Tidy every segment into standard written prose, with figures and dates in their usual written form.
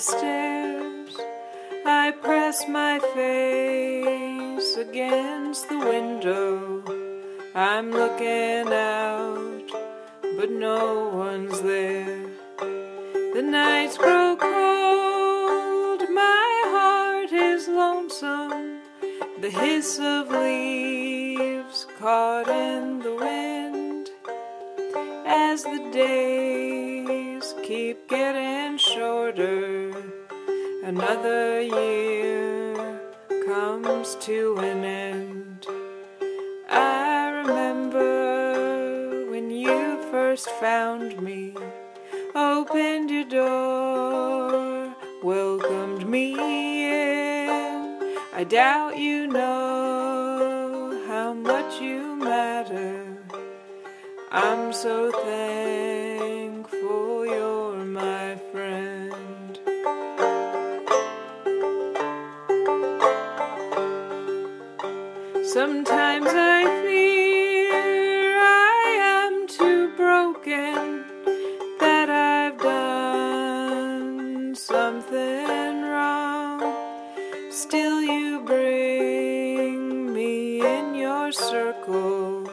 stairs. I press my face against the window. I'm looking out, but no one's there. The nights grow cold, my heart is lonesome. The hiss of leaves caught in the wind. As the days keep getting shorter, another year comes to an end. I remember when you first found me, opened your door, welcomed me in. I doubt you know how much you matter. I'm so thankful you're my friend. Sometimes I fear I am too broken, that I've done something wrong. Still you bring me in your circle,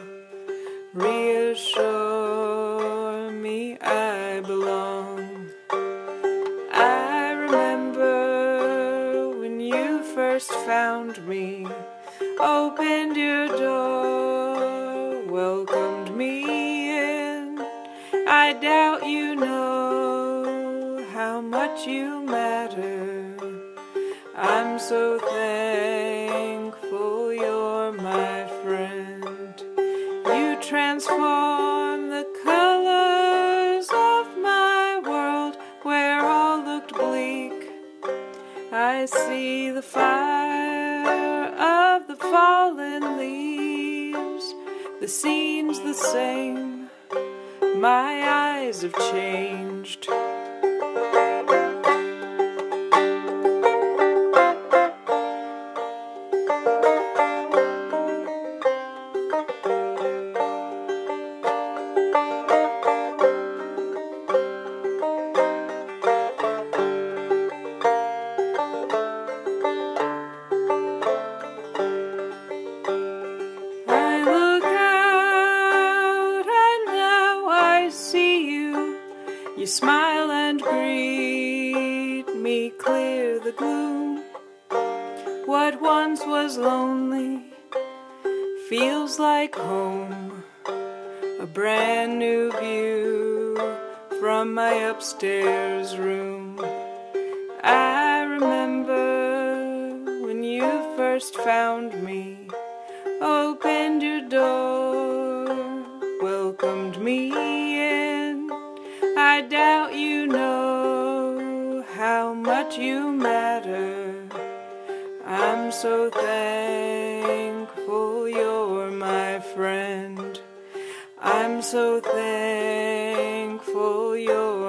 reassure me I belong. I remember when you first found me, opened your door, welcomed me in. I doubt you know how much you matter. I'm so thankful you're my friend. You transform the colors of my world where all looked bleak. I see the fire of the fallen leaves. The scene's the same, my eyes have changed. You smile and greet me, clear the gloom. What once was lonely feels like home. A brand new view from my upstairs room. I remember when you first found me, opened your door, welcomed me in. I doubt you know how much you matter. I'm so thankful you're my friend. I'm so thankful you're